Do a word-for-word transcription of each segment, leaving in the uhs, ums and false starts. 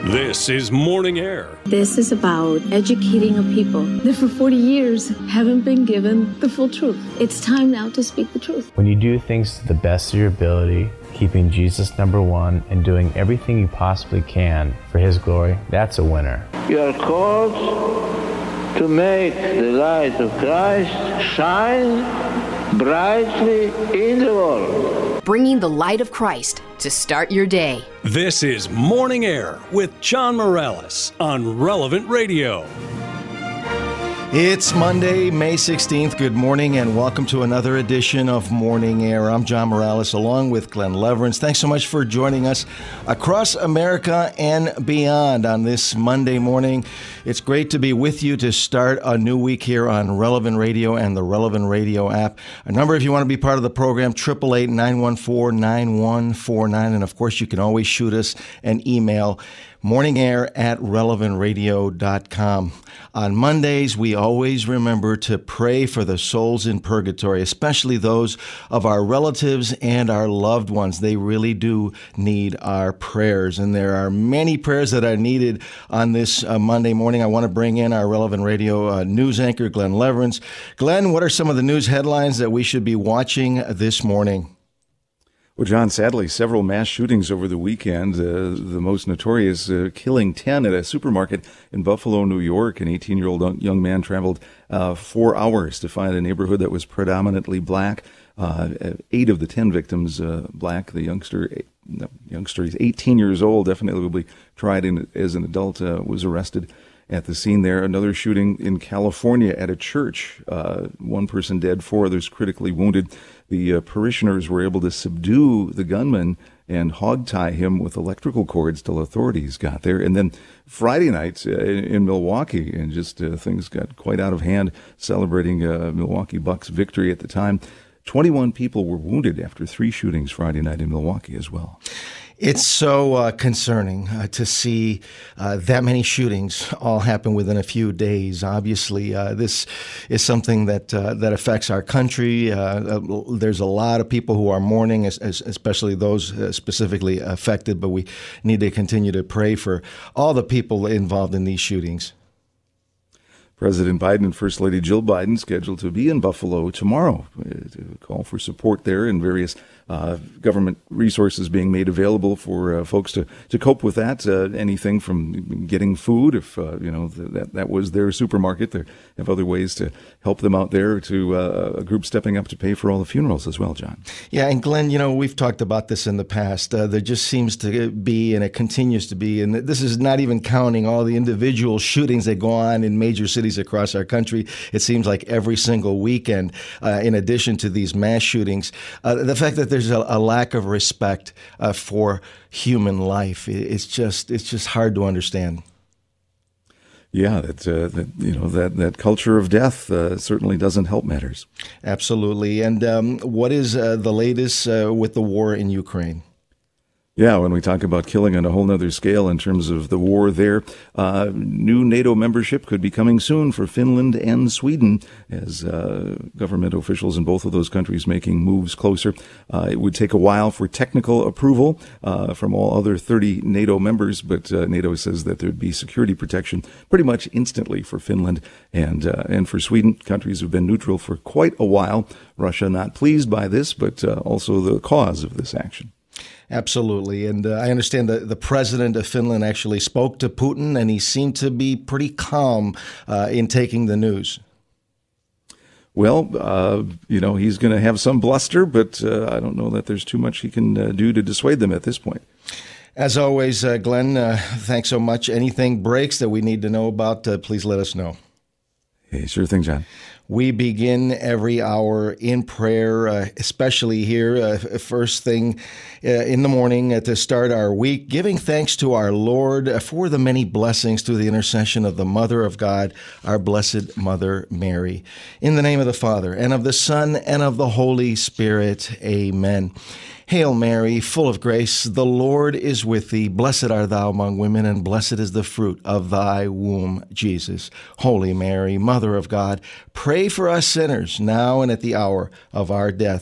This is Morning Air. This is about educating a people that for forty years haven't been given the full truth. It's time now to speak the truth. When you do things to the best of your ability, keeping Jesus number one and doing everything you possibly can for His glory, that's a winner. You are called to make the light of Christ shine brightly in the world. Bringing the light of Christ to start your day. This is Morning Air with John Morales on Relevant Radio. It's Monday, May sixteenth. Good morning and welcome to another edition of Morning Air. I'm John Morales along with Glenn Leverance. Thanks so much for joining us across America and beyond on this Monday morning. It's great to be with you to start a new week here on Relevant Radio and the Relevant Radio app. A number, if you want to be part of the program, eight eight eight, nine one four, nine one four nine. And of course, you can always shoot us an email, morningair at relevant radio dot com. On Mondays, we always remember to pray for the souls in purgatory, especially those of our relatives and our loved ones. They really do need our prayers, and there are many prayers that are needed on this uh, Monday morning. I want to bring in our Relevant Radio uh, news anchor, Glenn Leverance. Glenn, what are some of the news headlines that we should be watching this morning? Well, John, sadly, several mass shootings over the weekend. Uh, the most notorious uh, killing ten at a supermarket in Buffalo, New York. An eighteen-year-old young man traveled uh, four hours to find a neighborhood that was predominantly black. Uh, eight of the ten victims uh, black. The youngster, no, youngster, he's eighteen years old, definitely will be tried in, as an adult, uh, was arrested at the scene there. Another shooting in California at a church. Uh, one person dead, four others critically wounded. The uh, parishioners were able to subdue the gunman and hogtie him with electrical cords till authorities got there. And then Friday night uh, in, in Milwaukee, and just uh, things got quite out of hand, celebrating uh, Milwaukee Bucks victory at the time. twenty-one people were wounded after three shootings Friday night in Milwaukee as well. It's so uh, concerning uh, to see uh, that many shootings all happen within a few days. Obviously, uh, this is something that uh, that affects our country. Uh, uh, there's a lot of people who are mourning, as, as, especially those uh, specifically affected, but we need to continue to pray for all the people involved in these shootings. President Biden and First Lady Jill Biden scheduled to be in Buffalo tomorrow to call for support there and various uh, government resources being made available for uh, folks to, to cope with that. Uh, anything from getting food, if uh, you know that that was their supermarket. They have other ways to help them out there. To uh, a group stepping up to pay for all the funerals as well, John. Yeah, and Glenn, you know we've talked about this in the past. Uh, there just seems to be, and it continues to be, and this is not even counting all the individual shootings that go on in major cities across our country. It seems like every single weekend, uh, in addition to these mass shootings, uh, the fact that there's a, a lack of respect uh, for human life, it's just it's just hard to understand. Yeah, that, uh, that you know that that culture of death uh, certainly doesn't help matters. Absolutely. And um, what is uh, the latest uh, with the war in Ukraine? Yeah, when we talk about killing on a whole nother scale in terms of the war there, uh, new NATO membership could be coming soon for Finland and Sweden as uh, government officials in both of those countries making moves closer. Uh, it would take a while for technical approval uh, from all other thirty NATO members, but uh, NATO says that there would be security protection pretty much instantly for Finland and uh, and for Sweden. Countries have been neutral for quite a while. Russia not pleased by this, but uh, also the cause of this action. Absolutely. And uh, I understand that the president of Finland actually spoke to Putin, and he seemed to be pretty calm uh, in taking the news. Well, uh, you know, he's going to have some bluster, but uh, I don't know that there's too much he can uh, do to dissuade them at this point. As always, uh, Glenn, uh, thanks so much. Anything breaks that we need to know about, uh, please let us know. Hey, sure thing, John. We begin every hour in prayer, uh, especially here, uh, first thing uh, in the morning uh, to start our week, giving thanks to our Lord uh, for the many blessings through the intercession of the Mother of God, our Blessed Mother Mary. In the name of the Father, and of the Son, and of the Holy Spirit, amen. Hail Mary, full of grace, the Lord is with thee. Blessed art thou among women, and blessed is the fruit of thy womb, Jesus. Holy Mary, Mother of God, pray for us sinners, now and at the hour of our death.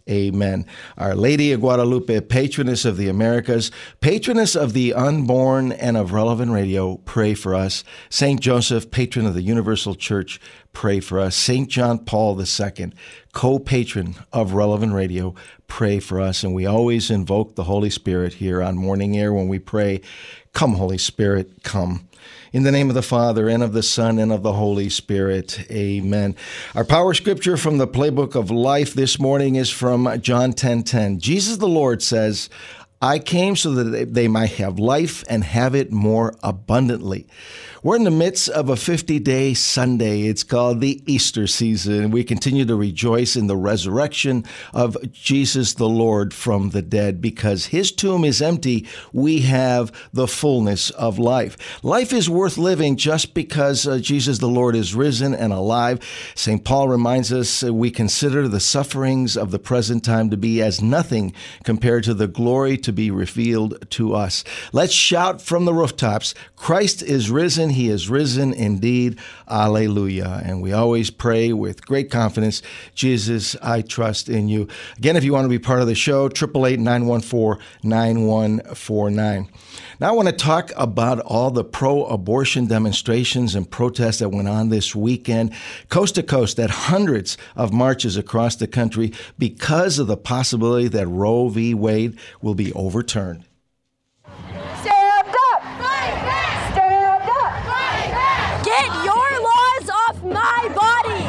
Amen. Our Lady of Guadalupe, patroness of the Americas, patroness of the unborn and of Relevant Radio, pray for us. Saint Joseph, patron of the Universal Church, pray for us. Saint John Paul the Second, co-patron of Relevant Radio, pray for us. And we always invoke the Holy Spirit here on Morning Air when we pray, "Come, Holy Spirit, come." In the name of the Father, and of the Son, and of the Holy Spirit. Amen. Our power scripture from the Playbook of Life this morning is from John ten ten. Jesus the Lord says, "I came so that they might have life and have it more abundantly." We're in the midst of a fifty-day Sunday. It's called the Easter season. We continue to rejoice in the resurrection of Jesus the Lord from the dead. Because his tomb is empty, we have the fullness of life. Life is worth living just because uh, Jesus the Lord is risen and alive. Saint Paul reminds us uh, we consider the sufferings of the present time to be as nothing compared to the glory to be revealed to us. Let's shout from the rooftops, Christ is risen. He is risen indeed. Alleluia. And we always pray with great confidence, Jesus, I trust in you. Again, if you want to be part of the show, eight eight eight, nine one four, nine one four nine. Now I want to talk about all the pro-abortion demonstrations and protests that went on this weekend, coast to coast, at hundreds of marches across the country because of the possibility that Roe v. Wade will be overturned. Stand up! Fight back! Stand up! Fight back! Get your laws off my body!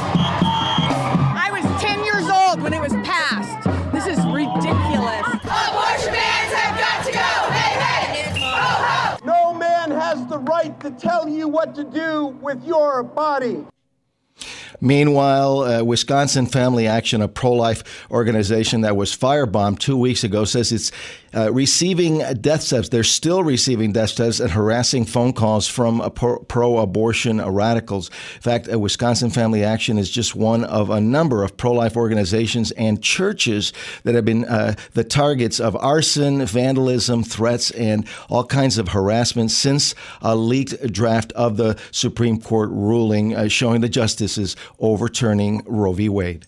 I was ten years old when it was passed. This is ridiculous. Abortion bans have got to go! Hey, hey! Ho, ho! No man has the right to tell you what to do with your body. Meanwhile, uh, Wisconsin Family Action, a pro-life organization that was firebombed two weeks ago, says it's uh, receiving death threats. They're still receiving death threats and harassing phone calls from uh, pro- pro-abortion radicals. In fact, uh, Wisconsin Family Action is just one of a number of pro-life organizations and churches that have been uh, the targets of arson, vandalism, threats, and all kinds of harassment since a leaked draft of the Supreme Court ruling uh, showing the justices overturning Roe v. Wade.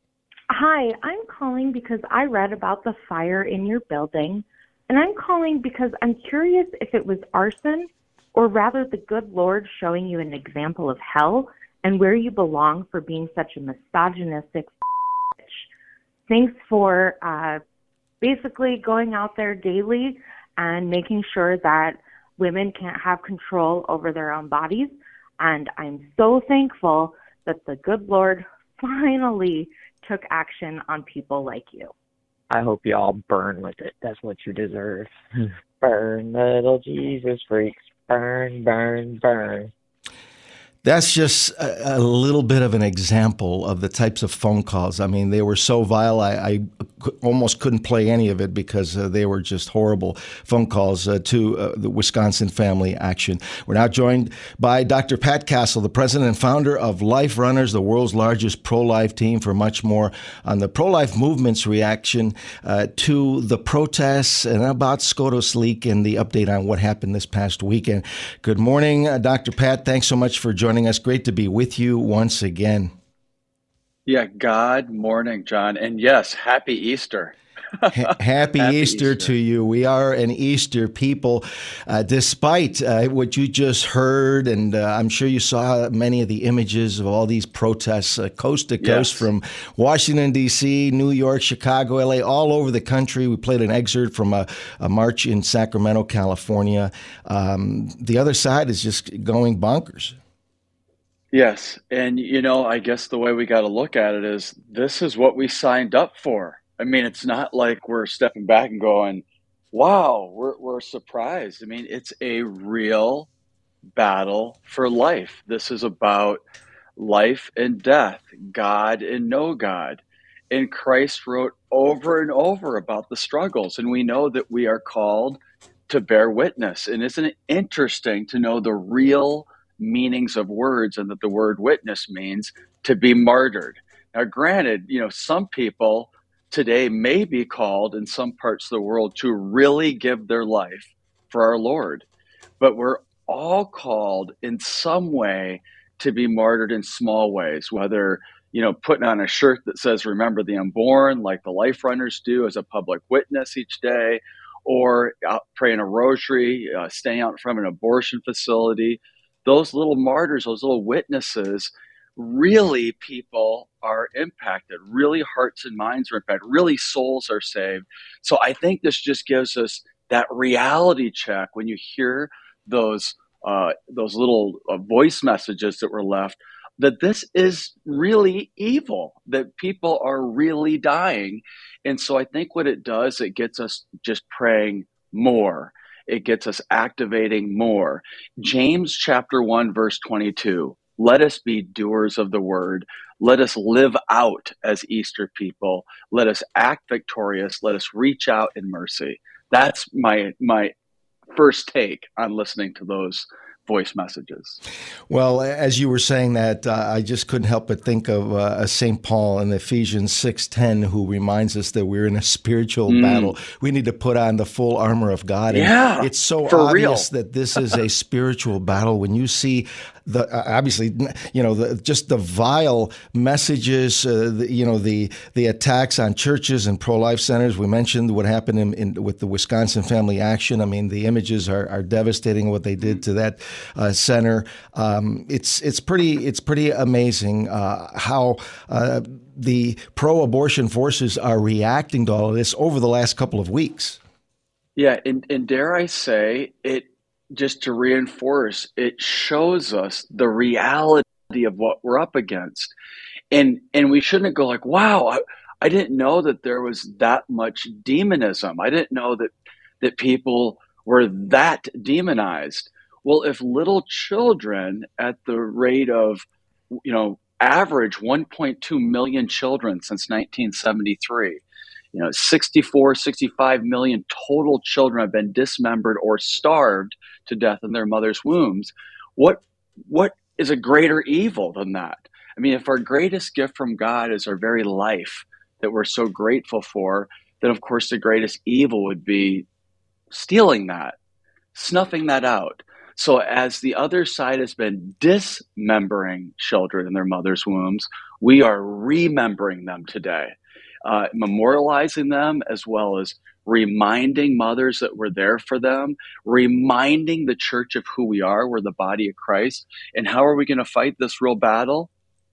Hi, I'm calling because I read about the fire in your building, and I'm calling because I'm curious if it was arson or rather the good Lord showing you an example of hell and where you belong for being such a misogynistic bitch. Thanks for uh, basically going out there daily and making sure that women can't have control over their own bodies. And I'm so thankful that the good Lord finally took action on people like you. I hope you all burn with it. That's what you deserve. Burn, little Jesus freaks. Burn, burn, burn. That's just a, a little bit of an example of the types of phone calls. I mean, they were so vile, I, I almost couldn't play any of it because uh, they were just horrible phone calls uh, to uh, the Wisconsin Family Action. We're now joined by Doctor Pat Castle, the president and founder of Life Runners, the world's largest pro-life team, for much more on the pro-life movement's reaction uh, to the protests and about SCOTUS leak and the update on what happened this past weekend. Good morning, uh, Doctor Pat. Thanks so much for joining us. Great to be with you once again. Yeah, God morning, John. And yes, happy Easter. happy, happy Easter, Easter to you. We are an Easter people, uh, despite uh, what you just heard. And uh, I'm sure you saw many of the images of all these protests uh, coast to coast, yes, from Washington, D C, New York, Chicago, L A, all over the country. We played an excerpt from a, a march in Sacramento, California. Um, the other side is just going bonkers. Yes. And, you know, I guess the way we got to look at it is this is what we signed up for. I mean, it's not like we're stepping back and going, wow, we're, we're surprised. I mean, it's a real battle for life. This is about life and death, God and no God. And Christ wrote over and over about the struggles. And we know that we are called to bear witness. And isn't it interesting to know the real meanings of words, and that the word witness means to be martyred. Now, granted, you know, some people today may be called in some parts of the world to really give their life for our Lord, but we're all called in some way to be martyred in small ways, whether you know, putting on a shirt that says, remember the unborn, like the Life Runners do as a public witness each day, or out praying a rosary, uh, staying out in front of an abortion facility. Those little martyrs, those little witnesses, really people are impacted. Really hearts and minds are impacted. Really souls are saved. So I think this just gives us that reality check when you hear those uh, those little uh, voice messages that were left, that this is really evil, that people are really dying. And so I think what it does, it gets us just praying more. It gets us activating more. James chapter one, verse twenty-two, let us be doers of the word. Let us live out as Easter people. Let us act victorious. Let us reach out in mercy. That's my my first take on listening to those voice messages. Well, as you were saying that, uh, I just couldn't help but think of uh, Saint Paul in Ephesians six ten, who reminds us that we're in a spiritual mm. battle. We need to put on the full armor of God. And yeah, it's so for obvious real. that this is a spiritual battle when you see the uh, obviously, you know, the, just the vile messages, uh, the, you know, the the attacks on churches and pro-life centers. We mentioned what happened in, in, with the Wisconsin Family Action. I mean, the images are, are devastating. What they did to that uh, center. Um, it's it's pretty it's pretty amazing uh, how uh, the pro-abortion forces are reacting to all of this over the last couple of weeks. Yeah, and, and dare I say it. Just to reinforce, it shows us the reality of what we're up against. And and we shouldn't go like, wow, I, I didn't know that there was that much demonism. I didn't know that that people were that demonized. Well, if little children at the rate of, you know, average one point two million children since nineteen seventy-three, you know, sixty-four, sixty-five million total children have been dismembered or starved to death in their mother's wombs. What what is a greater evil than that? I mean, if our greatest gift from God is our very life that we're so grateful for, then of course the greatest evil would be stealing that, snuffing that out. So as the other side has been dismembering children in their mother's wombs, we are remembering them today. Uh, memorializing them, as well as reminding mothers that we're there for them, reminding the church of who we are, we're the body of Christ. And how are we going to fight this real battle?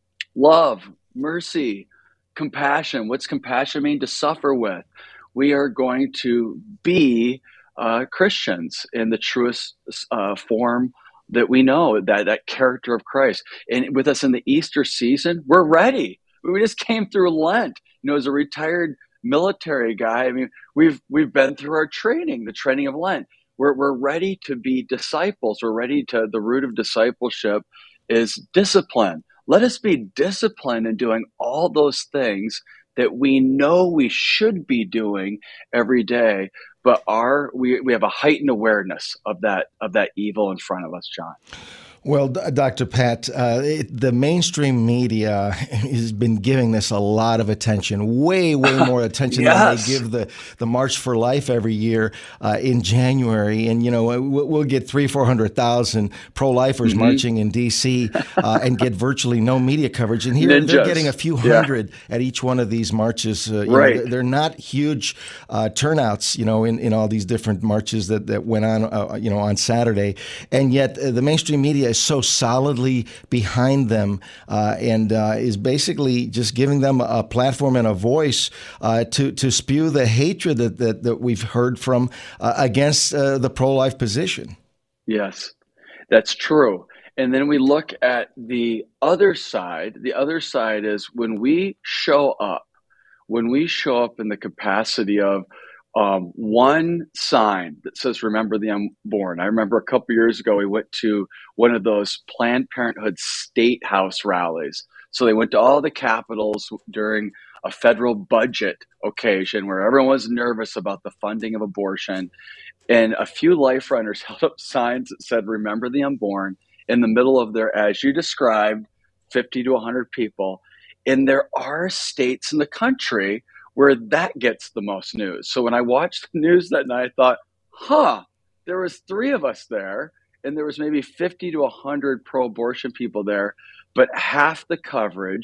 Love, mercy, compassion. What's compassion mean? To suffer with. We are going to be uh, Christians in the truest uh, form that we know, that, that character of Christ. And with us in the Easter season, we're ready. We just came through Lent. You know, as a retired military guy, I mean, we've we've been through our training, the training of Lent. We're we're ready to be disciples. We're ready to, the root of discipleship is discipline. Let us be disciplined in doing all those things that we know we should be doing every day, but are we we have a heightened awareness of that of that evil in front of us, John. Well, Doctor Pat, uh, it, the mainstream media has been giving this a lot of attention, way, way more attention yes. than they give the, the March for Life every year uh, in January. And, you know, we'll get three, four hundred thousand pro-lifers mm-hmm. marching in D C uh, and get virtually no media coverage. And here Ninjas. They're getting a few hundred yeah. at each one of these marches. Uh, you right. know, they're not huge uh, turnouts, you know, in, in all these different marches that, that went on, uh, you know, on Saturday. And yet uh, the mainstream media is so solidly behind them uh, and uh, is basically just giving them a platform and a voice uh, to to spew the hatred that that, that we've heard from uh, against uh, the pro-life position. Yes, that's true. And then we look at the other side. The other side is when we show up, when we show up in the capacity of Um, one sign that says, remember the unborn. I remember a couple years ago, we went to one of those Planned Parenthood state house rallies. So they went to all the capitals during a federal budget occasion where everyone was nervous about the funding of abortion. And a few Life Runners held up signs that said, remember the unborn, in the middle of their, as you described, fifty to one hundred people. And there are states in the country where that gets the most news. So when I watched the news that night, I thought, huh, there was three of us there, and there was maybe fifty to one hundred pro-abortion people there, but half the coverage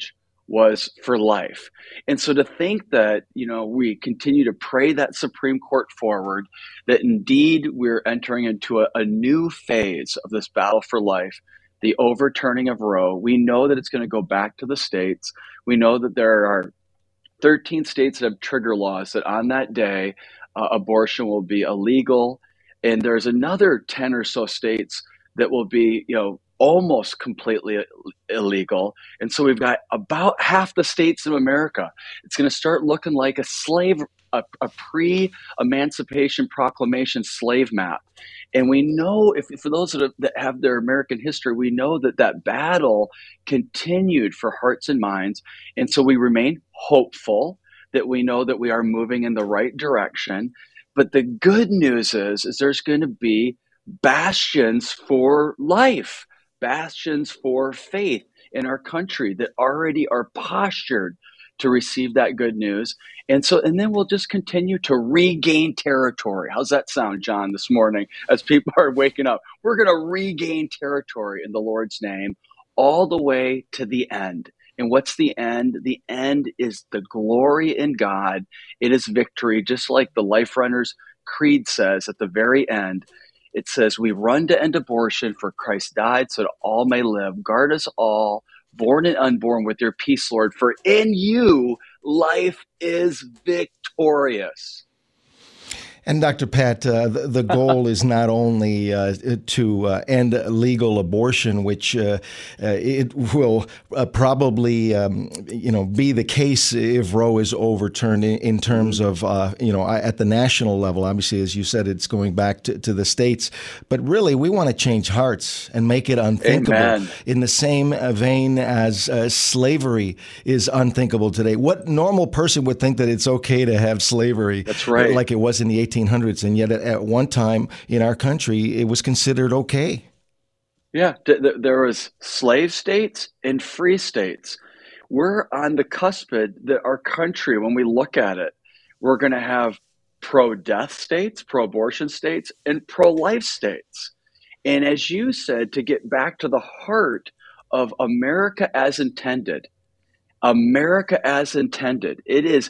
was for life. And so to think that, you know, we continue to pray that Supreme Court forward, that indeed we're entering into a, a new phase of this battle for life, the overturning of Roe. We know that it's going to go back to the states. We know that there are thirteen states that have trigger laws that on that day, uh, abortion will be illegal. And there's another ten or so states that will be, you know, almost completely illegal. And so we've got about half the states of America. It's going to start looking like a slave, a, a pre-Emancipation Proclamation slave map. And we know, if for those that have, that have their American history, we know that that battle continued for hearts and minds. And so we remain hopeful that we know that we are moving in the right direction. But the good news is, is there's going to be bastions for life, bastions for faith in our country that already are postured to receive that good news. And so, and then we'll just continue to regain territory. How's that sound, John, this morning, as people are waking up? We're going to regain territory in the Lord's name all the way to the end. And what's the end? The end is the glory in God. It is victory, just like the Life Runners Creed says at the very end. It says, we run to end abortion, for Christ died so that all may live. Guard us all, born and unborn, with your peace, Lord, for in you life is victorious. And Doctor Pat, uh, the, the goal is not only uh, to uh, end legal abortion, which uh, uh, it will uh, probably, um, you know, be the case if Roe is overturned in, in terms of, uh, you know, at the national level. Obviously, as you said, it's going back to, to the states. But really, we want to change hearts and make it unthinkable. Amen. In the same vein as uh, slavery is unthinkable today. What normal person would think that it's okay to have slavery? That's right. Like it was in the eighteen hundreds, and yet at one time in our country, it was considered okay. Yeah, th- th- there was slave states and free states. We're on the cusp that our country, when we look at it, we're going to have pro-death states, pro-abortion states, and pro-life states. And as you said, to get back to the heart of America as intended, America as intended, it is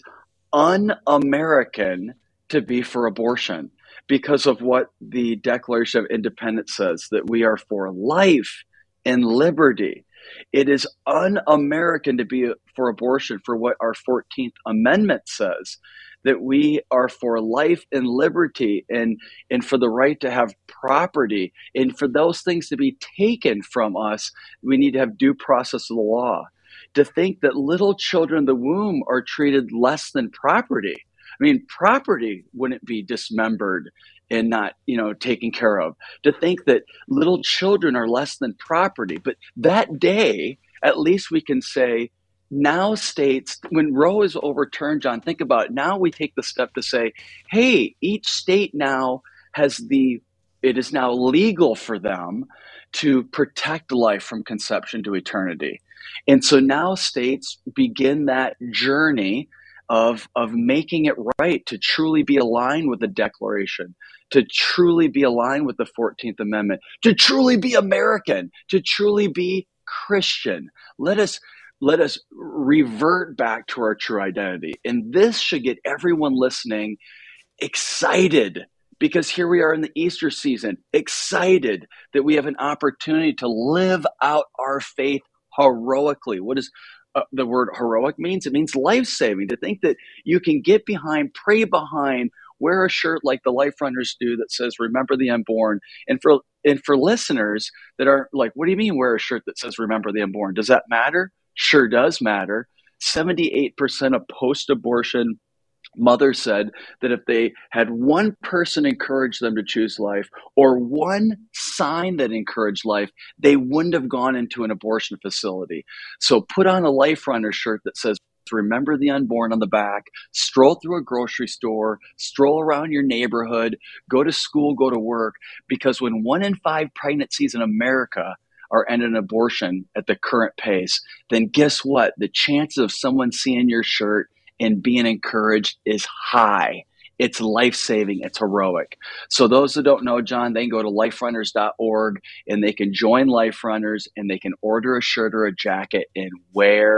un-American to be for abortion because of what the Declaration of Independence says, that we are for life and liberty. It is un-American to be for abortion for what our fourteenth Amendment says, that we are for life and liberty and, and for the right to have property. And for those things to be taken from us, we need to have due process of the law. To think that little children in the womb are treated less than property. I mean, property wouldn't be dismembered and not, you know, taken care of. To think that little children are less than property. But that day, at least we can say, now states, when Roe is overturned, John, think about it. Now we take the step to say, hey, each state now has the, it is now legal for them to protect life from conception to eternity. And so now states begin that journey of of making it right to truly be aligned with the Declaration, to truly be aligned with the fourteenth Amendment, to truly be American, to truly be Christian. Let us let us revert back to our true identity. And this should get everyone listening excited, because here we are in the Easter season, excited that we have an opportunity to live out our faith heroically. What is Uh, the word heroic means? It means life-saving. To think that you can get behind, pray behind, wear a shirt like the Life Runners do that says, remember the unborn. And for and for listeners that are like, what do you mean wear a shirt that says, remember the unborn? Does that matter? Sure does matter. seventy-eight percent of post-abortion mothers said that if they had one person encourage them to choose life, or one sign that encouraged life, they wouldn't have gone into an abortion facility. So put on a Life Runner shirt that says, remember the unborn on the back, stroll through a grocery store, stroll around your neighborhood, go to school, go to work, because when one in five pregnancies in America are ended in abortion at the current pace, then guess what? The chances of someone seeing your shirt and being encouraged is high. It's life-saving. It's heroic. So those that don't know, John, they can go to life runners dot org and they can join Life Runners and they can order a shirt or a jacket and wear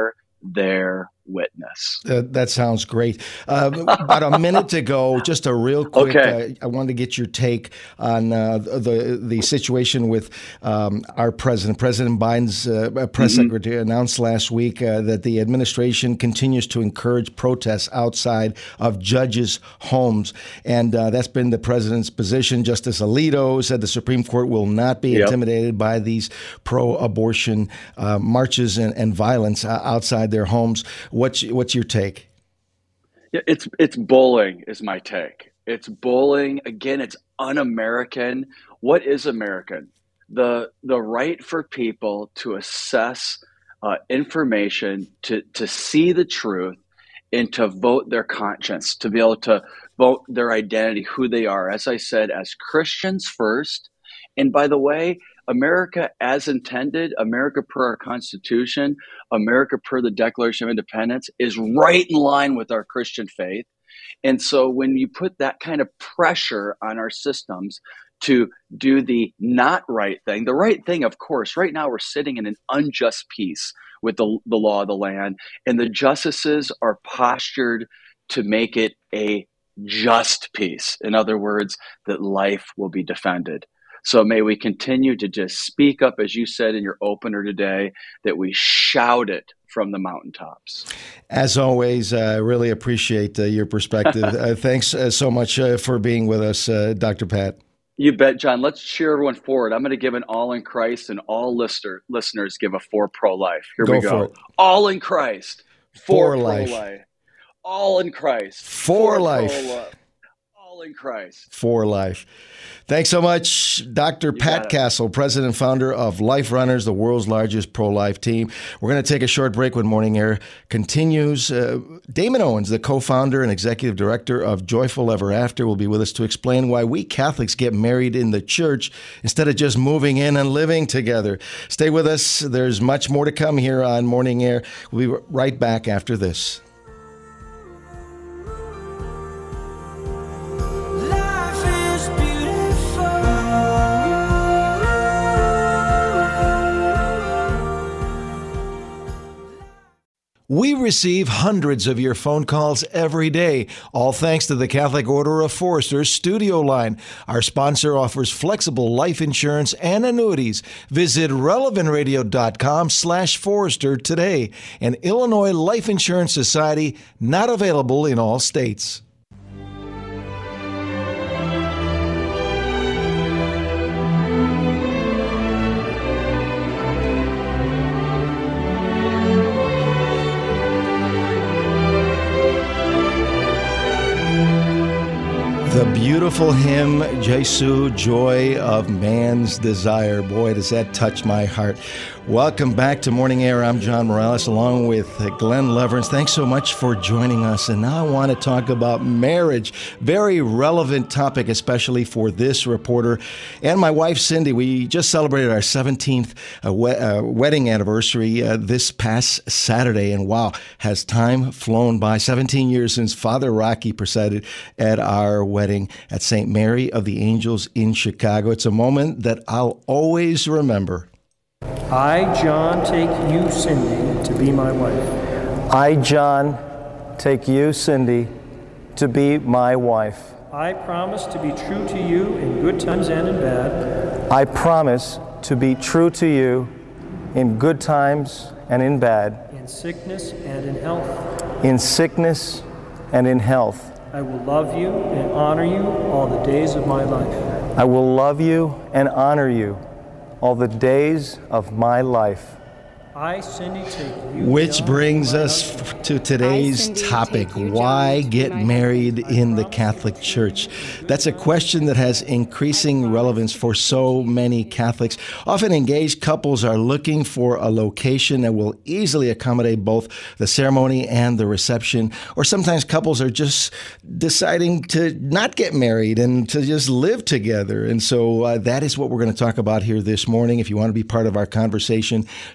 their witness. Uh, that sounds great. Uh, about a minute to go, just a real quick, okay. uh, I wanted to get your take on uh, the the situation with um, our president. President Biden's uh, press mm-hmm. secretary announced last week uh, that the administration continues to encourage protests outside of judges' homes. And uh, that's been the president's position. Justice Alito said the Supreme Court will not be yep. intimidated by these pro-abortion uh, marches and, and violence uh, outside their homes. What's what's your take? Yeah, it's it's bullying is my take. It's bullying. Again, it's un-American. What is American? The the right for people to assess uh, information, to to see the truth, and to vote their conscience, to be able to vote their identity, who they are. As I said, as Christians first. And by the way, America as intended, America per our Constitution, America per the Declaration of Independence is right in line with our Christian faith. And so when you put that kind of pressure on our systems to do the not right thing, the right thing, of course, right now we're sitting in an unjust peace with the, the law of the land, and the justices are postured to make it a just peace. In other words, that life will be defended. So may we continue to just speak up, as you said in your opener today, that we shout it from the mountaintops. As always, I uh, really appreciate uh, your perspective. uh, thanks uh, so much uh, for being with us, uh, Doctor Pat. You bet, John. Let's cheer everyone forward. I'm going to give an all in Christ, and all listener, listeners give a for pro-life. Here go we go. All in Christ. For, for life. Pro-life. All in Christ. For, for life. Pro-life. All in Christ. For life. Thanks so much, Doctor Pat Castle, president and founder of Life Runners, the world's largest pro-life team. We're going to take a short break when Morning Air continues. Uh, Damon Owens, the co-founder and executive director of Joyful Ever After, will be with us to explain why we Catholics get married in the church instead of just moving in and living together. Stay with us. There's much more to come here on Morning Air. We'll be right back after this. We receive hundreds of your phone calls every day, all thanks to the Catholic Order of Foresters Studio Line. Our sponsor offers flexible life insurance and annuities. Visit relevant radio dot com slash Forester today. An Illinois Life Insurance Society, not available in all states. The beautiful hymn, Jesu, Joy of Man's Desire. Boy, does that touch my heart. Welcome back to Morning Air. I'm John Morales, along with Glenn Leverance. Thanks so much for joining us. And now I want to talk about marriage. Very relevant topic, especially for this reporter and my wife, Cindy. We just celebrated our seventeenth uh, we- uh, wedding anniversary uh, this past Saturday. And wow, has time flown by. seventeen years since Father Rocky presided at our wedding at Saint Mary of the Angels in Chicago. It's a moment that I'll always remember. I, John, take you, Cindy, to be my wife. I, John, take you, Cindy, to be my wife. I promise to be true to you in good times and in bad. I promise to be true to you in good times and in bad. In sickness and in health. In sickness and in health. I will love you and honor you all the days of my life. I will love you and honor you all the days of my life. I, Cindy, take you. Which brings us to today's topic. Why get married in the Catholic Church? That's a question that has increasing relevance for so many Catholics. Often engaged couples are looking for a location that will easily accommodate both the ceremony and the reception. Or sometimes couples are just deciding to not get married and to just live together. And so uh, that is what we're going to talk about here this morning. If you want to be part of our conversation, triple A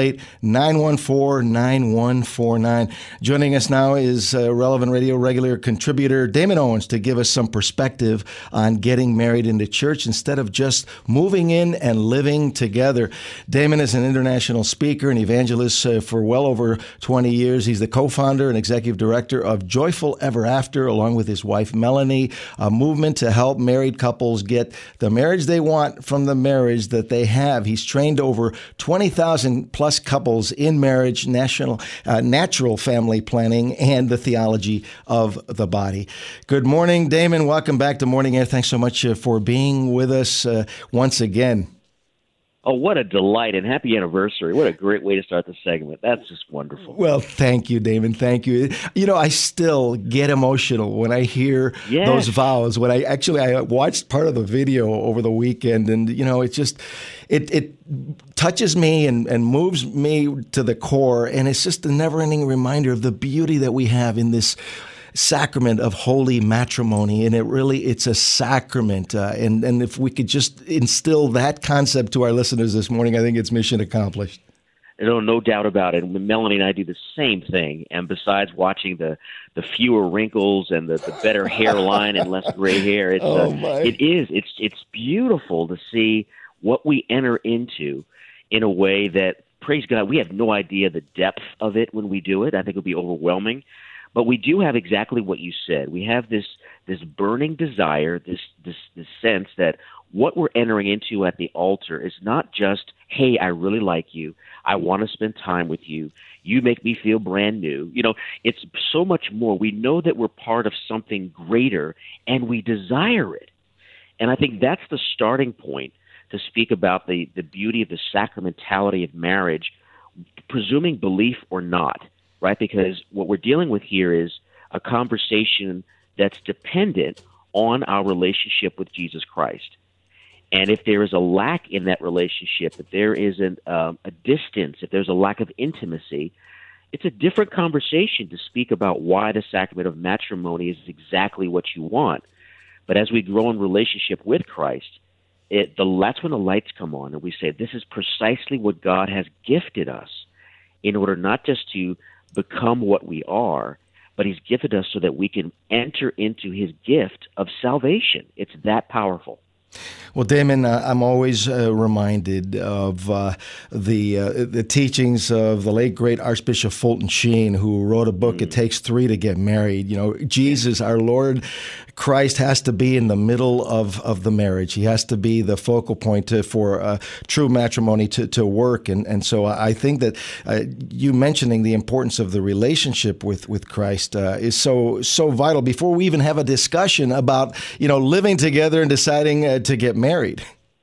eight, nine one four, nine one four nine. Joining us now is uh, Relevant Radio regular contributor Damon Owens to give us some perspective on getting married in the church instead of just moving in and living together. Damon is an international speaker and evangelist uh, for well over twenty years. He's the co-founder and executive director of Joyful Ever After, along with his wife Melanie, a movement to help married couples get the marriage they want from the marriage that they have. He's trained over twenty thousand plus couples in marriage, national, uh, natural family planning, and the theology of the body. Good morning, Damon. Welcome back to Morning Air. Thanks so much uh, for being with us uh, once again. Oh, what a delight, and happy anniversary. What a great way to start the segment. That's just wonderful. Well, thank you, Damon. Thank you. You know, I still get emotional when I hear yes. those vows. When I actually, I watched part of the video over the weekend, and, you know, it just, it it touches me and, and moves me to the core, and it's just a never-ending reminder of the beauty that we have in this sacrament of holy matrimony. And it really, it's a sacrament. Uh, and, and if we could just instill that concept to our listeners this morning, I think it's mission accomplished. No, no doubt about it. Melanie and I do the same thing. And besides watching the, the fewer wrinkles and the, the better hairline and less gray hair, it's, oh uh, it is, it's, it's beautiful to see what we enter into in a way that, praise God, we have no idea the depth of it when we do it. I think it would be overwhelming. But we do have exactly what you said. We have this this burning desire, this, this this sense that what we're entering into at the altar is not just, hey, I really like you. I want to spend time with you. You make me feel brand new. You know, it's so much more. We know that we're part of something greater, and we desire it. And I think that's the starting point to speak about the, the beauty of the sacramentality of marriage, presuming belief or not. Right, because what we're dealing with here is a conversation that's dependent on our relationship with Jesus Christ. And if there is a lack in that relationship, if there is an, um, a distance, if there's a lack of intimacy, it's a different conversation to speak about why the sacrament of matrimony is exactly what you want. But as we grow in relationship with Christ, it, the, that's when the lights come on and we say, this is precisely what God has gifted us in order not just to become what we are, but he's gifted us so that we can enter into his gift of salvation. It's that powerful. Well, Damon, uh, I'm always uh, reminded of uh, the uh, the teachings of the late, great Archbishop Fulton Sheen, who wrote a book, mm. It Takes Three to Get Married. You know, Jesus, our Lord Christ, has to be in the middle of, of the marriage. He has to be the focal point to, for uh, true matrimony to, to work. And, and so I think that uh, you mentioning the importance of the relationship with, with Christ uh, is so so vital before we even have a discussion about, you know, living together and deciding uh, to get married.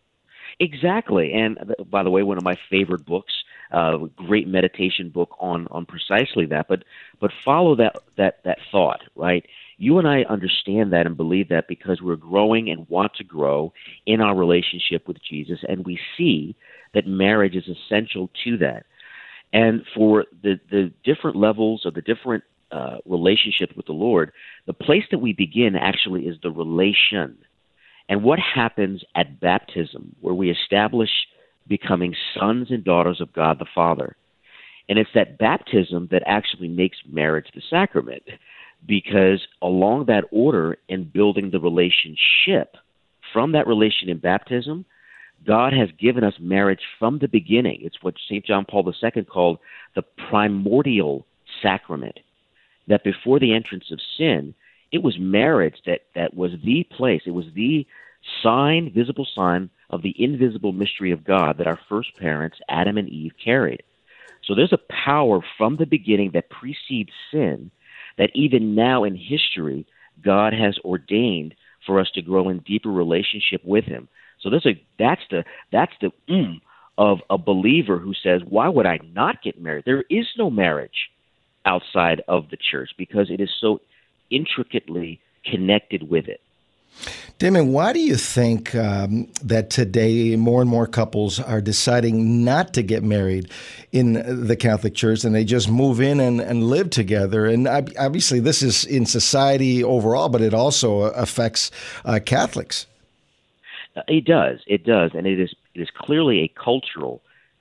Exactly. And by the way, one of my favorite books, uh, great meditation book on, on precisely that, but, but follow that, that, that thought, right? You and I understand that and believe that because we're growing and want to grow in our relationship with Jesus, and we see that marriage is essential to that. And for the, the different levels of the different uh, relationships with the Lord, the place that we begin actually is the relation. And what happens at baptism, where we establish becoming sons and daughters of God the Father. And it's that baptism that actually makes marriage the sacrament, because along that order in building the relationship, from that relation in baptism, God has given us marriage from the beginning. It's what Saint John Paul the Second called the primordial sacrament, that before the entrance of sin, it was marriage that, that was the place. It was the sign, visible sign of the invisible mystery of God that our first parents, Adam and Eve, carried. So there's a power from the beginning that precedes sin that even now in history, God has ordained for us to grow in deeper relationship with him. So there's a that's the that's the mm of a believer who says, why would I not get married? There is no marriage outside of the church because it is so intricately connected with it. Damon, why do you think um, that today more and more couples are deciding not to get married in the Catholic Church and they just move in and, and live together? And obviously this is in society overall, but it also affects uh, Catholics. It does. It does. And it is, it is clearly a cultural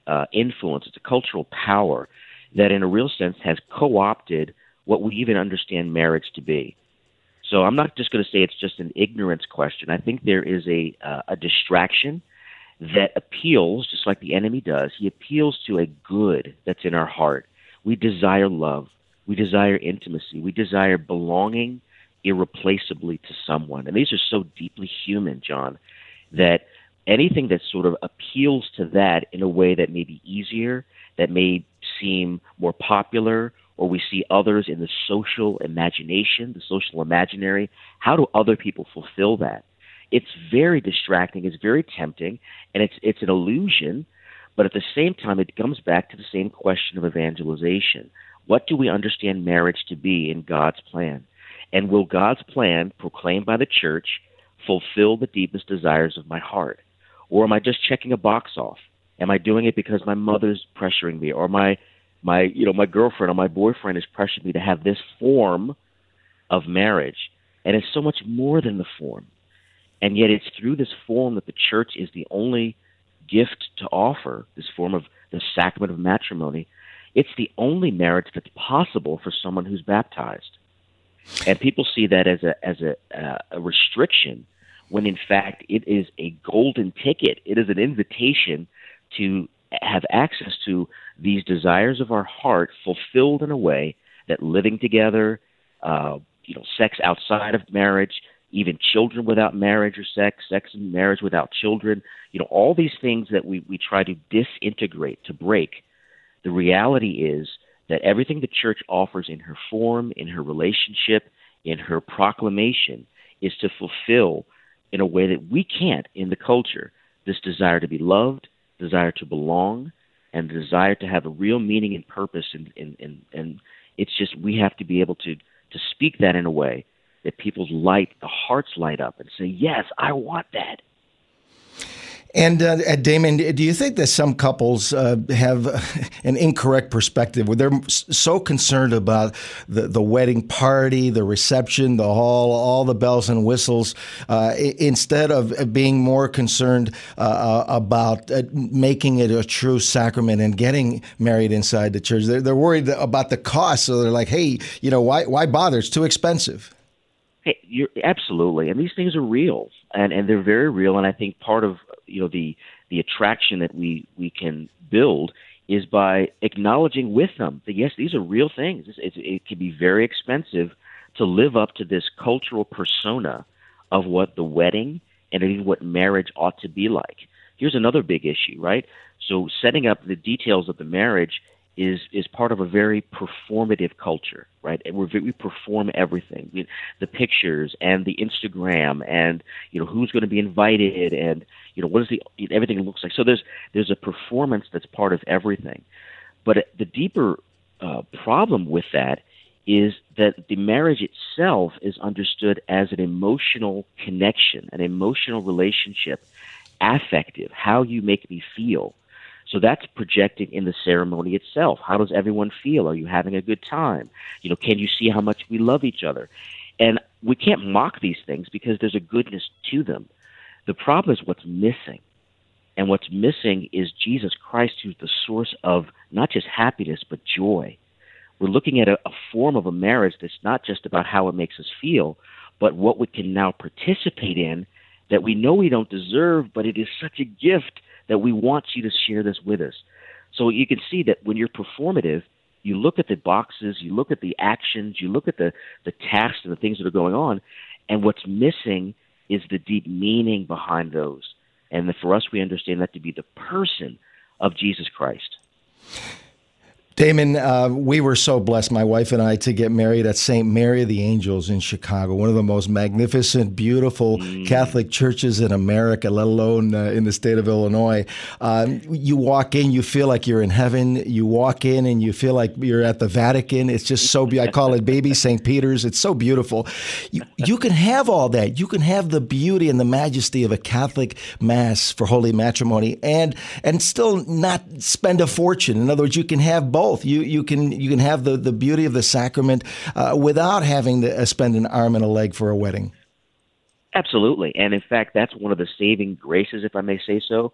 uh, influence, it's a cultural power that in a real sense has co-opted what we even understand marriage to be. So I'm not just going to say it's just an ignorance question. I think there is a uh, a distraction that appeals, just like the enemy does. He appeals to a good that's in our heart. We desire love. We desire intimacy. We desire belonging irreplaceably to someone. And these are so deeply human, John, that anything that sort of appeals to that in a way that may be easier, that may seem more popular, or we see others in the social imagination, the social imaginary, how do other people fulfill that? It's very distracting, it's very tempting, and it's it's an illusion, but at the same time, it comes back to the same question of evangelization. What do we understand marriage to be in God's plan? And will God's plan, proclaimed by the church, fulfill the deepest desires of my heart? Or am I just checking a box off? Am I doing it because my mother's pressuring me, or my my you know my girlfriend or my boyfriend is pressuring me to have this form of marriage? And it's so much more than the form. And yet it's through this form that the church is the only gift to offer, this form of the sacrament of matrimony. It's the only marriage that's possible for someone who's baptized. And people see that as a as a, uh, a restriction, when in fact it is a golden ticket. It is an invitation to have access to these desires of our heart fulfilled in a way that living together, uh, you know, sex outside of marriage, even children without marriage or sex, sex and marriage without children, you know, all these things that we, we try to disintegrate, to break. The reality is that everything the church offers in her form, in her relationship, in her proclamation, is to fulfill in a way that we can't in the culture this desire to be loved, desire to belong, and the desire to have a real meaning and purpose. And, and, and, and it's just we have to be able to, to speak that in a way that people's light, the hearts light up and say, yes, I want that. And uh, Damon, do you think that some couples uh, have an incorrect perspective where they're so concerned about the, the wedding party, the reception, the hall, all the bells and whistles, uh, instead of being more concerned uh, about uh, making it a true sacrament and getting married inside the church? They're, they're worried about the cost, so they're like, hey, you know, why why bother? It's too expensive. Hey, you're absolutely, and these things are real, and, and they're very real. And I think part of you know the the attraction that we we can build is by acknowledging with them that yes, these are real things. It's, it's, it can be very expensive to live up to this cultural persona of what the wedding and even what marriage ought to be like. Here's another big issue, right? So setting up the details of the marriage is is part of a very performative culture, right? And we're, we perform everything, we, the pictures and the Instagram, and you know who's going to be invited, and you know what is the everything looks like. So there's there's a performance that's part of everything. But the deeper uh, problem with that is that the marriage itself is understood as an emotional connection, an emotional relationship, affective, how you make me feel. So that's projecting in the ceremony itself. How does everyone feel? Are you having a good time? You know, can you see how much we love each other? And we can't mock these things because there's a goodness to them. The problem is what's missing. And what's missing is Jesus Christ, who's the source of not just happiness, but joy. We're looking at a, a form of a marriage that's not just about how it makes us feel, but what we can now participate in that we know we don't deserve, but it is such a gift that we want you to share this with us. So you can see that when you're performative, you look at the boxes, you look at the actions, you look at the, the tasks and the things that are going on, and what's missing is the deep meaning behind those. And for us, we understand that to be the person of Jesus Christ. Damon, uh, we were so blessed, my wife and I, to get married at Saint Mary of the Angels in Chicago, one of the most magnificent, beautiful mm. Catholic churches in America, let alone uh, in the state of Illinois. Um, you walk in, you feel like you're in heaven. You walk in and you feel like you're at the Vatican. It's just so beautiful. I call it baby Saint Peter's. It's so beautiful. You, you can have all that. You can have the beauty and the majesty of a Catholic Mass for holy matrimony and and still not spend a fortune. In other words, you can have both. Both. You you can you can have the, the beauty of the sacrament uh, without having to spend an arm and a leg for a wedding. Absolutely, and in fact, that's one of the saving graces, if I may say so,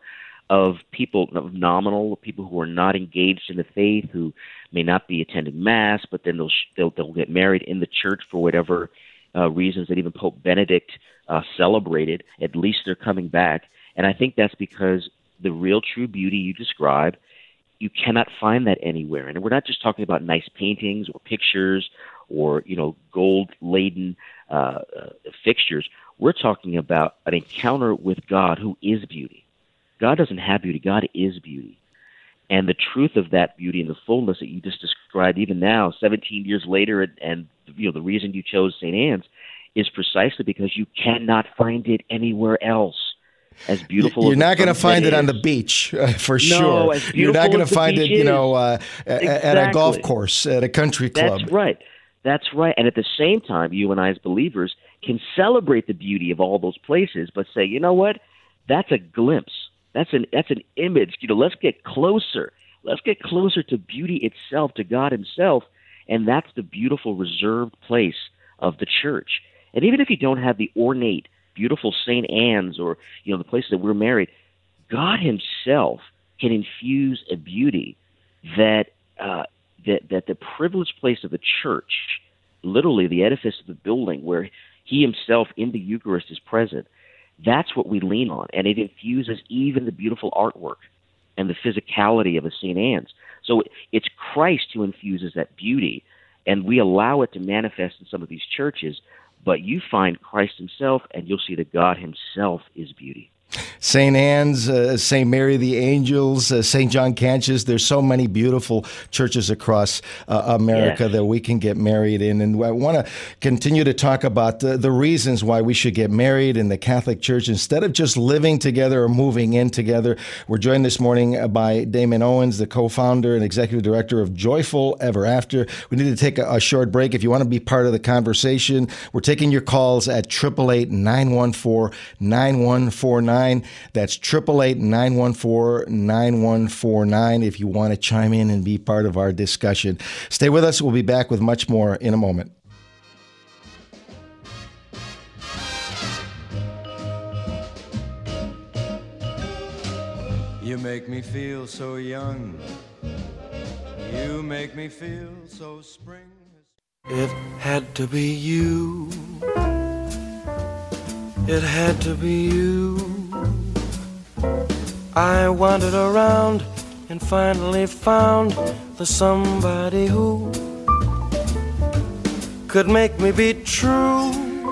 of people, of nominal, people who are not engaged in the faith, who may not be attending Mass, but then they'll they'll, they'll get married in the church for whatever uh, reasons that even Pope Benedict uh, celebrated. At least they're coming back. And I think that's because the real true beauty you describe, you cannot find that anywhere. And we're not just talking about nice paintings or pictures or, you know, gold-laden uh, uh, fixtures. We're talking about an encounter with God who is beauty. God doesn't have beauty. God is beauty. And the truth of that beauty and the fullness that you just described, even now, seventeen years later, and, and you know the reason you chose Saint Anne's is precisely because you cannot find it anywhere else. As beautiful, you're as not going to find is. it on the beach uh, for no, sure. As you're not going to as find it, you know, uh, exactly. at a golf course, at a country club. That's right. That's right. And at the same time, you and I as believers can celebrate the beauty of all those places, but say, you know what? That's a glimpse. That's an that's an image. You know, let's get closer. Let's get closer to beauty itself, to God himself, and that's the beautiful reserved place of the church. And even if you don't have the ornate, beautiful Saint Anne's or, you know, the places that we're married, God himself can infuse a beauty that uh, that that the privileged place of the church, literally the edifice of the building where he himself in the Eucharist is present, that's what we lean on. And it infuses even the beautiful artwork and the physicality of a Saint Anne's. So it's Christ who infuses that beauty, and we allow it to manifest in some of these churches, but you find Christ himself, and you'll see that God himself is beauty. Saint Anne's, uh, Saint Mary the Angels, uh, Saint John Cantius. There's so many beautiful churches across uh, America yes. that we can get married in. And I want to continue to talk about the, the reasons why we should get married in the Catholic Church instead of just living together or moving in together. We're joined this morning by Damon Owens, the co-founder and executive director of Joyful Ever After. We need to take a, a short break. If you want to be part of the conversation, we're taking your calls at eight eight eight, nine one four, nine one four nine. That's eight eight eight, nine one four, nine one four nine if you want to chime in and be part of our discussion. Stay with us. We'll be back with much more in a moment. You make me feel so young. You make me feel so spring. It had to be you. It had to be you. I wandered around and finally found the somebody who could make me be true,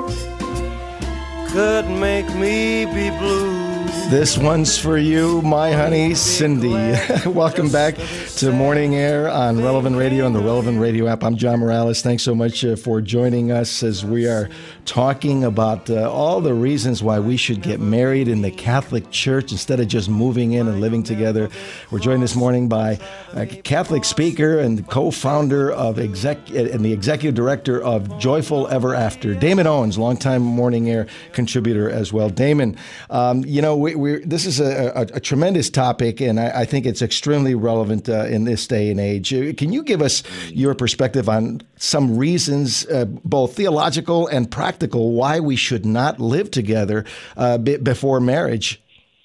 could make me be blue. This one's for you, my honey, Cindy. Welcome back to Morning Air on Relevant Radio and the Relevant Radio app. I'm John Morales. Thanks so much uh, for joining us as we are talking about uh, all the reasons why we should get married in the Catholic Church instead of just moving in and living together. We're joined this morning by a Catholic speaker and co-founder of exec and the executive director of Joyful Ever After, Damon Owens, longtime Morning Air contributor as well. Damon, um, you know, we We're, this is a, a, a tremendous topic, and I, I think it's extremely relevant uh, in this day and age. Can you give us your perspective on some reasons, uh, both theological and practical, why we should not live together uh, b- before marriage?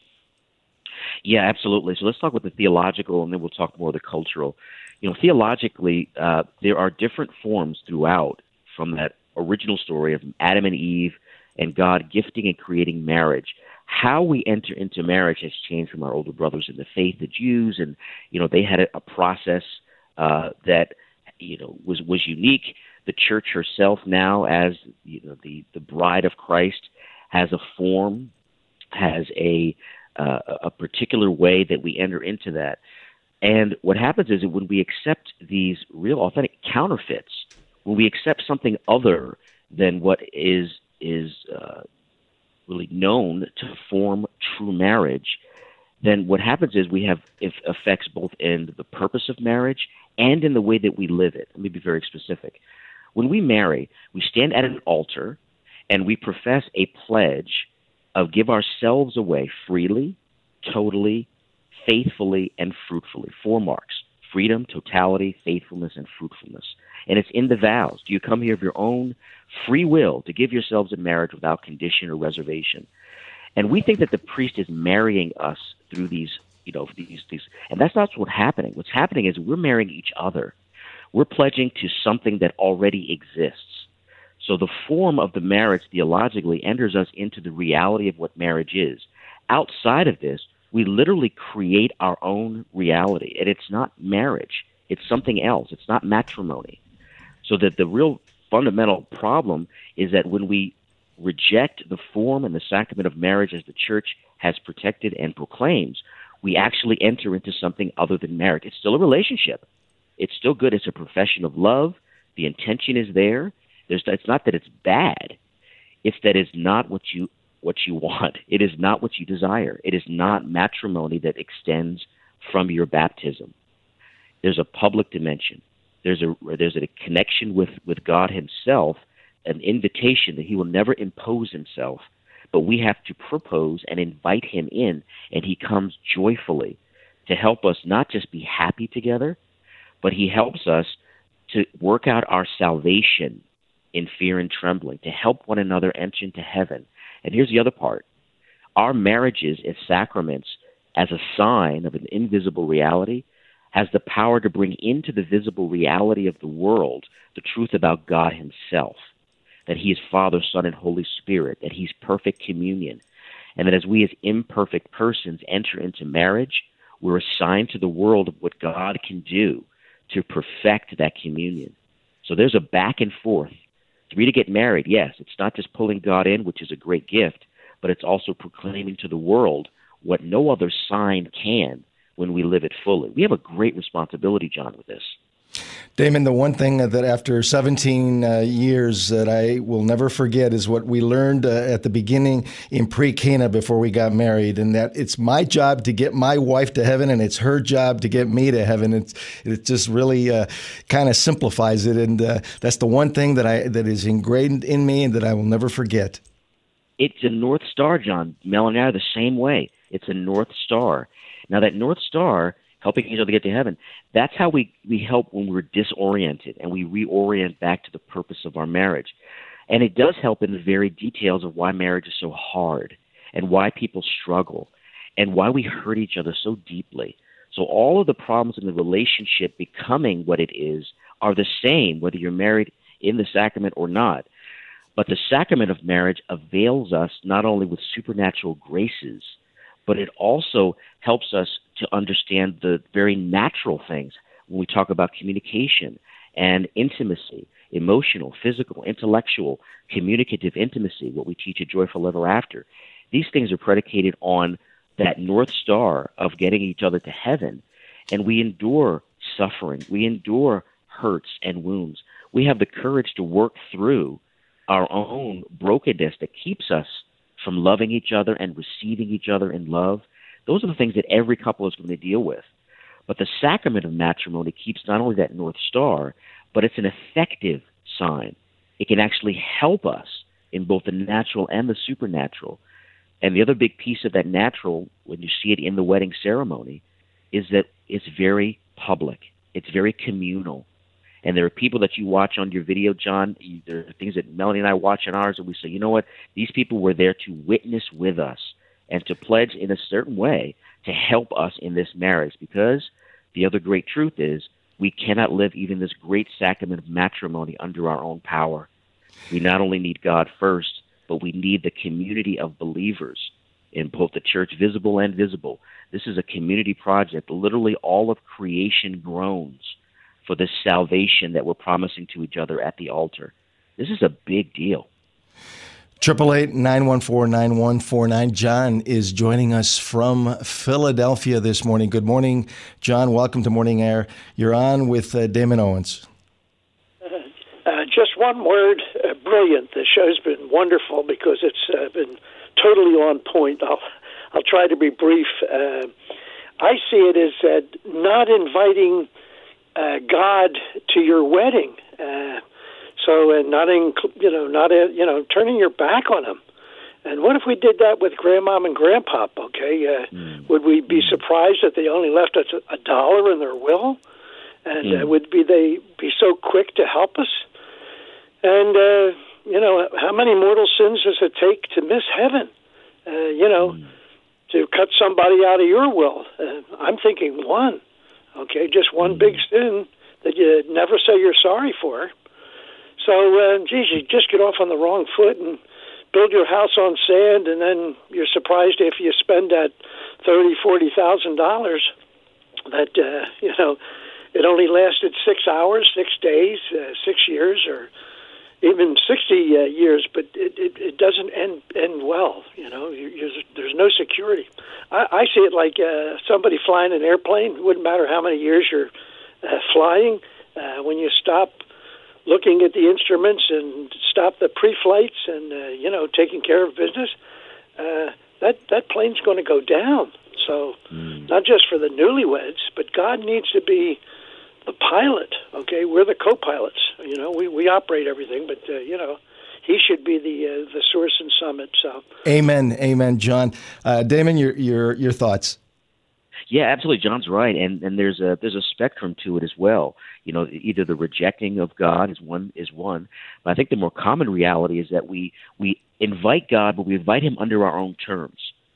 Yeah, absolutely. So let's talk about the theological, and then we'll talk more of the cultural. You know, theologically, uh, there are different forms throughout from that original story of Adam and Eve and God gifting and creating marriage. How we enter into marriage has changed from our older brothers in the faith, the Jews, and you know they had a, a process uh, that you know was was unique. The church herself now, as you know, the the bride of Christ, has a form, has a uh, a particular way that we enter into that. And what happens is that when we accept these real, authentic counterfeits, when we accept something other than what is is uh, really known to form true marriage, then what happens is we have effects both in the purpose of marriage and in the way that we live it. Let me be very specific. When we marry, we stand at an altar and we profess a pledge of give ourselves away freely, totally, faithfully, and fruitfully. Four marks: freedom, totality, faithfulness, and fruitfulness. And it's in the vows. Do you come here of your own free will to give yourselves in marriage without condition or reservation? And we think that the priest is marrying us through these you know, these these, and that's not what's happening. What's happening is we're marrying each other. We're pledging to something that already exists. So the form of the marriage theologically enters us into the reality of what marriage is. Outside of this, we literally create our own reality, and it's not marriage. It's something else. It's not matrimony. So that the real fundamental problem is that when we reject the form and the sacrament of marriage as the church has protected and proclaims, we actually enter into something other than marriage. It's still a relationship. It's still good. It's a profession of love. The intention is there. There's, it's not that it's bad. It's that it's not what you what you want. It is not what you desire. It is not matrimony that extends from your baptism. There's a public dimension. There's a there's a connection with, with God himself, an invitation that he will never impose himself, but we have to propose and invite him in, and he comes joyfully to help us not just be happy together, but he helps us to work out our salvation in fear and trembling, to help one another enter into heaven. And here's the other part. Our marriages as sacraments, as a sign of an invisible reality, has the power to bring into the visible reality of the world the truth about God himself, that he is Father, Son, and Holy Spirit, that he's perfect communion, and that as we as imperfect persons enter into marriage, we're assigned to the world of what God can do to perfect that communion. So there's a back and forth. For me to get married, yes, it's not just pulling God in, which is a great gift, but it's also proclaiming to the world what no other sign can when we live it fully. We have a great responsibility, John, with this. Damon, the one thing that after seventeen uh, years that I will never forget is what we learned uh, at the beginning in pre-Cana before we got married, and that it's my job to get my wife to heaven, and it's her job to get me to heaven. It's, it just really uh, kind of simplifies it, and uh, that's the one thing that I that is ingrained in me and that I will never forget. It's a North Star, John. Mel and I are the same way. It's a North Star. Now, that North Star, helping each other get to heaven, that's how we, we help when we're disoriented and we reorient back to the purpose of our marriage. And it does help in the very details of why marriage is so hard and why people struggle and why we hurt each other so deeply. So all of the problems in the relationship becoming what it is are the same, whether you're married in the sacrament or not. But the sacrament of marriage avails us not only with supernatural graces, but it also helps us to understand the very natural things when we talk about communication and intimacy, emotional, physical, intellectual, communicative intimacy, what we teach at Joyful Ever After. These things are predicated on that North Star of getting each other to heaven, and we endure suffering. We endure hurts and wounds. We have the courage to work through our own brokenness that keeps us from loving each other and receiving each other in love. Those are the things that every couple is going to deal with. But the sacrament of matrimony keeps not only that North Star, but it's an effective sign. It can actually help us in both the natural and the supernatural. And the other big piece of that natural, when you see it in the wedding ceremony, is that it's very public. It's very communal. And there are people that you watch on your video, John. There are things that Melanie and I watch on ours, and we say, you know what? These people were there to witness with us and to pledge in a certain way to help us in this marriage. Because the other great truth is we cannot live even this great sacrament of matrimony under our own power. We not only need God first, but we need the community of believers in both the church, visible and visible. This is a community project. Literally all of creation groans for this salvation that we're promising to each other at the altar. This is a big deal. Triple eight nine one four nine one four nine. John is joining us from Philadelphia this morning. Good morning, John. Welcome to Morning Air. You're on with uh, Damon Owens. Uh, uh, just one word, uh, brilliant. The show's been wonderful because it's uh, been totally on point. I'll I'll try to be brief. Uh, I see it as uh, not inviting uh, God to your wedding. Uh, So, and not in, you know, not a, you know, turning your back on them. And what if we did that with Grandmom and Grandpop? Okay, uh, mm. would we be surprised that they only left us a dollar in their will? And mm. uh, would be they be so quick to help us? And uh, you know, how many mortal sins does it take to miss heaven? Uh, you know, mm. to cut somebody out of your will. Uh, I'm thinking one. Okay, just one big sin that you never say you're sorry for. So, uh, geez, you just get off on the wrong foot and build your house on sand, and then you're surprised if you spend that thirty, forty thousand dollars. That uh, you know, it only lasted six hours, six days, uh, six years, or even sixty uh, years, but it, it, it doesn't end end well. You know, you, you, there's no security. I, I see it like uh, somebody flying an airplane. It wouldn't matter how many years you're uh, flying. Uh, when you stop looking at the instruments and stop the pre-flights and uh, you know, taking care of business, uh, that that plane's going to go down. So mm. not just for the newlyweds, but God needs to be the pilot. Okay, we're the co-pilots. You know, we, we operate everything, but uh, you know, he should be the uh, the source and summit. So, amen, amen, John. Uh, Damon, your your your thoughts? Yeah, absolutely. John's right, and and there's a there's a spectrum to it as well. You know, either the rejecting of God is one is one, but I think the more common reality is that we we invite God, but we invite Him under our own terms.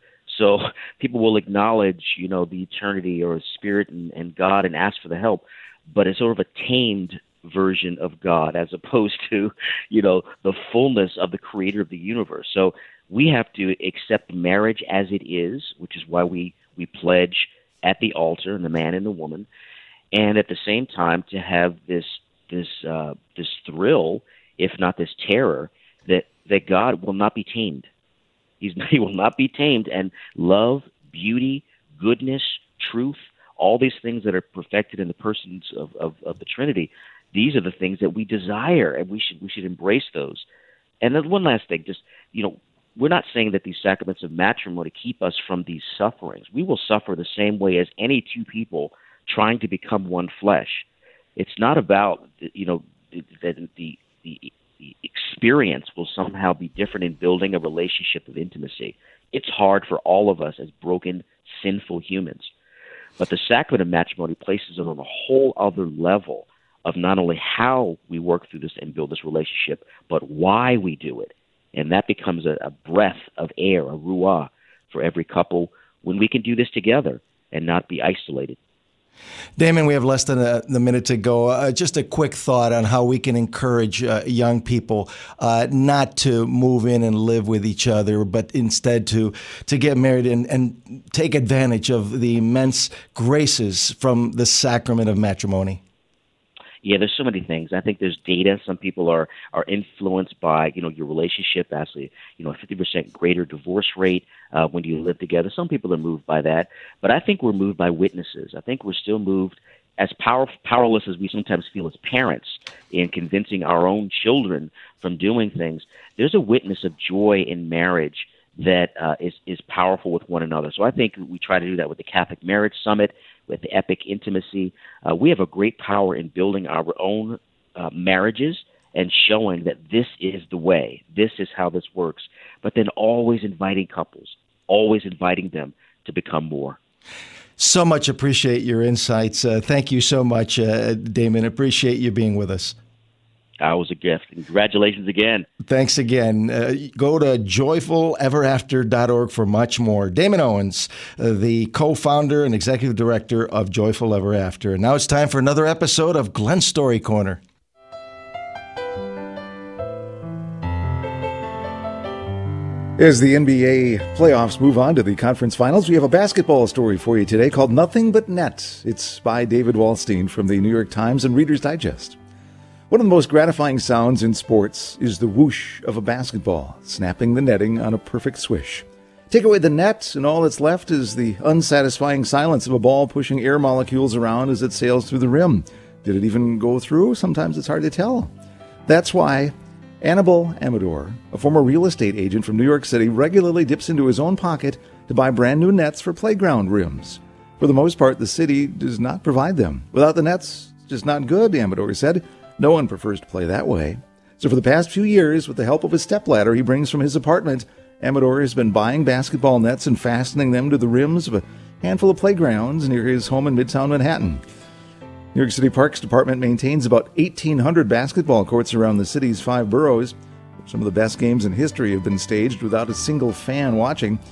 So people will acknowledge, you know, the eternity or spirit and, and God and ask for the help, but it's sort of a tamed version of God as opposed to, you know, the fullness of the creator of the universe. So we have to accept marriage as it is, which is why we, we pledge at the altar, and the man and the woman, and at the same time to have this this uh, this thrill, if not this terror, that, that God will not be tamed. He's, he will not be tamed, and love, beauty, goodness, truth, all these things that are perfected in the persons of, of, of the Trinity, these are the things that we desire, and we should we should embrace those. And then one last thing, just, you know, we're not saying that these sacraments of matrimony keep us from these sufferings. We will suffer the same way as any two people trying to become one flesh. It's not about, you know, that the, the the experience will somehow be different in building a relationship of intimacy. It's hard for all of us as broken, sinful humans. But the sacrament of matrimony places it on a whole other level of not only how we work through this and build this relationship, but why we do it. And that becomes a, a breath of air, a ruah, for every couple when we can do this together and not be isolated. Damon, we have less than a, a minute to go. Uh, just a quick thought on how we can encourage uh, young people uh, not to move in and live with each other, but instead to to get married and, and take advantage of the immense graces from the sacrament of matrimony. Yeah, there's so many things. I think there's data. Some people are, are influenced by, you know, your relationship, actually, you know, a fifty percent greater divorce rate uh, when you live together. Some people are moved by that. But I think we're moved by witnesses. I think we're still moved, as power, powerless as we sometimes feel as parents in convincing our own children from doing things. There's a witness of joy in marriage that uh, is, is powerful with one another. So I think we try to do that with the Catholic Marriage Summit, with the Epic Intimacy. Uh, we have a great power in building our own uh, marriages and showing that this is the way, this is how this works, but then always inviting couples, always inviting them to become more. So much appreciate your insights. Uh, thank you so much, uh, Damon. Appreciate you being with us. That was a gift. Congratulations again. Thanks again. Uh, go to joyful ever after dot org for much more. Damon Owens, uh, the co-founder and executive director of Joyful Ever After. And now it's time for another episode of Glenn's Story Corner. As the N B A playoffs move on to the conference finals, we have a basketball story for you today called Nothing But Net. It's by David Wallstein from the New York Times and Reader's Digest. One of the most gratifying sounds in sports is the whoosh of a basketball, snapping the netting on a perfect swish. Take away the net, and all that's left is the unsatisfying silence of a ball pushing air molecules around as it sails through the rim. Did it even go through? Sometimes it's hard to tell. That's why Anibal Amador, a former real estate agent from New York City, regularly dips into his own pocket to buy brand new nets for playground rims. For the most part, the city does not provide them. Without the nets, it's just not good, Amador said. No one prefers to play that way. So for the past few years, with the help of a stepladder he brings from his apartment, Amador has been buying basketball nets and fastening them to the rims of a handful of playgrounds near his home in Midtown Manhattan. New York City Parks Department maintains about eighteen hundred basketball courts around the city's five boroughs. Some of the best games in history have been staged without a single fan watching.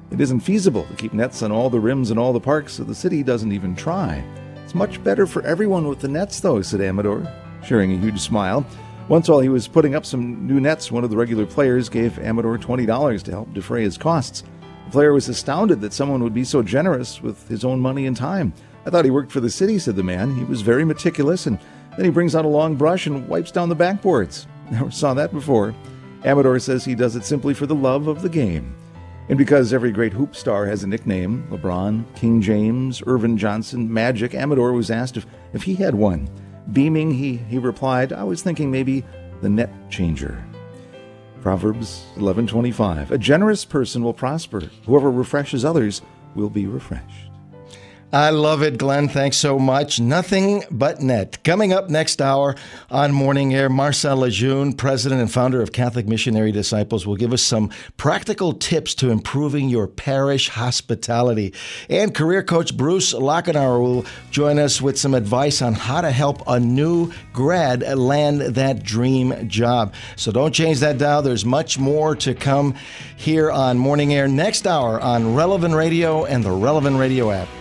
It isn't feasible to keep nets on all the rims and all the parks, so the city doesn't even try. It's much better for everyone with the nets, though, said Amador, sharing a huge smile. Once while he was putting up some new nets, one of the regular players gave Amador twenty dollars to help defray his costs. The player was astounded that someone would be so generous with his own money and time. I thought he worked for the city, said the man. He was very meticulous, and then he brings out a long brush and wipes down the backboards. Never saw that before. Amador says he does it simply for the love of the game. And because every great hoop star has a nickname, LeBron, King James, Irvin Johnson, Magic, Amador was asked if, if he had one. Beaming, he, he replied, I was thinking maybe the net changer. Proverbs eleven twenty-five. A generous person will prosper. Whoever refreshes others will be refreshed. I love it, Glenn. Thanks so much. Nothing but net. Coming up next hour on Morning Air, Marcel Lejeune, president and founder of Catholic Missionary Disciples, will give us some practical tips to improving your parish hospitality. And career coach Bruce Lockenauer will join us with some advice on how to help a new grad land that dream job. So don't change that dial. There's much more to come here on Morning Air next hour on Relevant Radio and the Relevant Radio app.